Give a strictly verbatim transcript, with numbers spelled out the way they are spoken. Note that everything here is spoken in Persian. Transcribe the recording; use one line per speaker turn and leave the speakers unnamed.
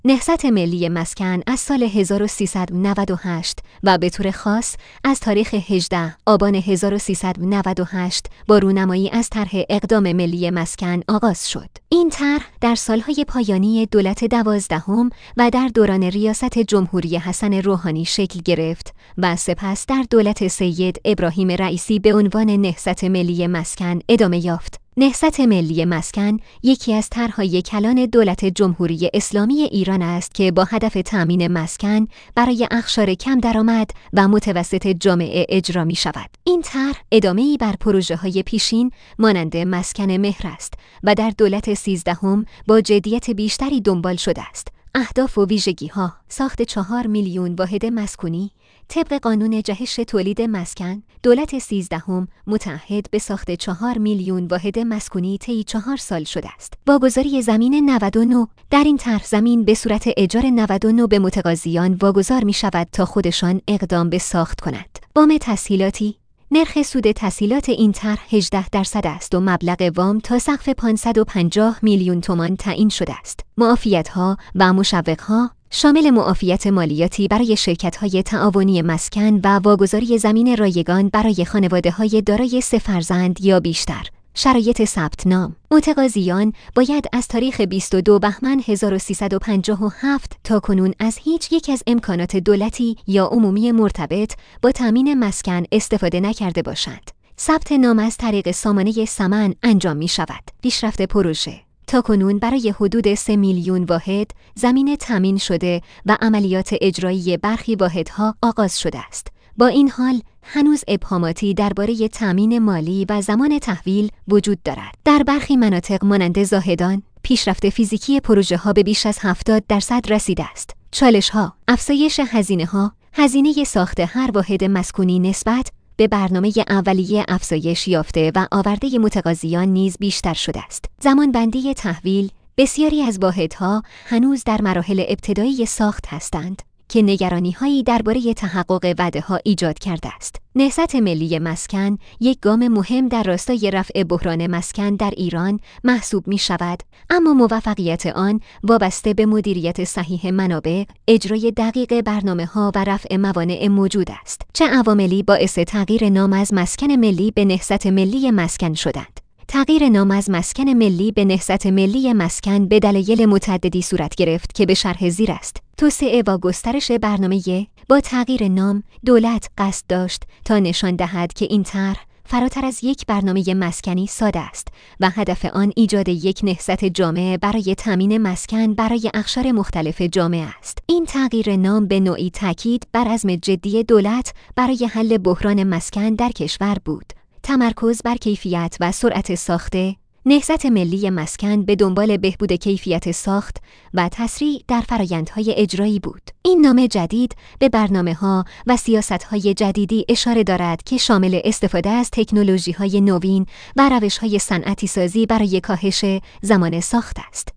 نهضت ملی مسکن از سال هزار و سیصد و نود و هشت و به طور خاص از تاریخ هجدهم آبان هزار و سیصد و نود و هشت با رونمایی از طرح اقدام ملی مسکن آغاز شد. این طرح در سالهای پایانی دولت دوازدهم و در دوران ریاست جمهوری حسن روحانی شکل گرفت و سپس در دولت سید ابراهیم رئیسی به عنوان نهضت ملی مسکن ادامه یافت. نهضت ملی مسکن یکی از طرح‌های کلان دولت جمهوری اسلامی ایران است که با هدف تأمین مسکن برای اقشار کم درآمد و متوسط جامعه اجرا می شود. این طرح ادامه‌ای بر پروژه‌های پیشین مانند مسکن مهر است و در دولت سیزدهم با جدیت بیشتری دنبال شده است. اهداف و ویژگی‌ها: ساخت چهار میلیون واحد مسکونی طبق قانون جهش تولید مسکن. دولت سیزدهم متعهد به ساخت چهار میلیون واحد مسکونی طی چهار سال شده است. واگذاری زمین نود و نه. در این طرح زمین به صورت اجار نود و نه به متقاضیان واگذار می شود تا خودشان اقدام به ساخت کند. وام تسهیلاتی. نرخ سود تسهیلات این طرح هجده درصد است و مبلغ وام تا سقف پانصد و پنجاه میلیون تومان تعیین شده است. معافیت‌ها و مشوق‌ها شامل معافیت مالیاتی برای شرکت‌های تعاونی مسکن و واگذاری زمین رایگان برای خانواده‌های دارای سه فرزند یا بیشتر. شرایط ثبت نام. متقاضیان باید از تاریخ بیست و دو بهمن هزار و سیصد و پنجاه و هفت تا کنون از هیچ یک از امکانات دولتی یا عمومی مرتبط با تامین مسکن استفاده نکرده باشند. ثبت نام از طریق سامانه ثمن انجام می شود. پیشرفت پروژه. تا کنون برای حدود سه میلیون واحد زمین تامین شده و عملیات اجرایی برخی واحدها آغاز شده است. با این حال هنوز ابهاماتی درباره تامین مالی و زمان تحویل وجود دارد. در برخی مناطق مانند زاهدان پیشرفت فیزیکی پروژه ها به بیش از هفتاد درصد رسیده است. چالش ها: افزایش هزینه ها. هزینه ساخت هر واحد مسکونی نسبت به برنامه اولیه افزایش یافته و آورده متقاضیان نیز بیشتر شده است. زمان بندی تحویل. بسیاری از واحدها هنوز در مراحل ابتدایی ساخت هستند که نگرانی‌هایی درباره تحقق وعده‌ها ایجاد کرده است. نهضت ملی مسکن یک گام مهم در راستای رفع بحران مسکن در ایران محسوب می‌شود، اما موفقیت آن وابسته به مدیریت صحیح منابع، اجرای دقیق برنامه‌ها و رفع موانع موجود است. چه عواملی باعث تغییر نام از مسکن ملی به نهضت ملی مسکن شدند؟ تغییر نام از مسکن ملی به نهضت ملی مسکن به دلایل متعددی صورت گرفت که به شرح زیر است. توسعه و گسترش برنامه. با تغییر نام دولت قصد داشت تا نشان دهد که این طرح فراتر از یک برنامه مسکنی ساده است و هدف آن ایجاد یک نهضت جامع برای تامین مسکن برای اقشار مختلف جامعه است. این تغییر نام به نوعی تاکید بر عزم جدی دولت برای حل بحران مسکن در کشور بود. تمرکز بر کیفیت و سرعت ساخته. نهضت ملی مسکن به دنبال بهبود کیفیت ساخت و تسریع در فرآیندهای اجرایی بود. این نام جدید به برنامه‌ها و سیاست‌های جدیدی اشاره دارد که شامل استفاده از تکنولوژی‌های نوین و روش‌های صنعتی سازی برای کاهش زمان ساخت است.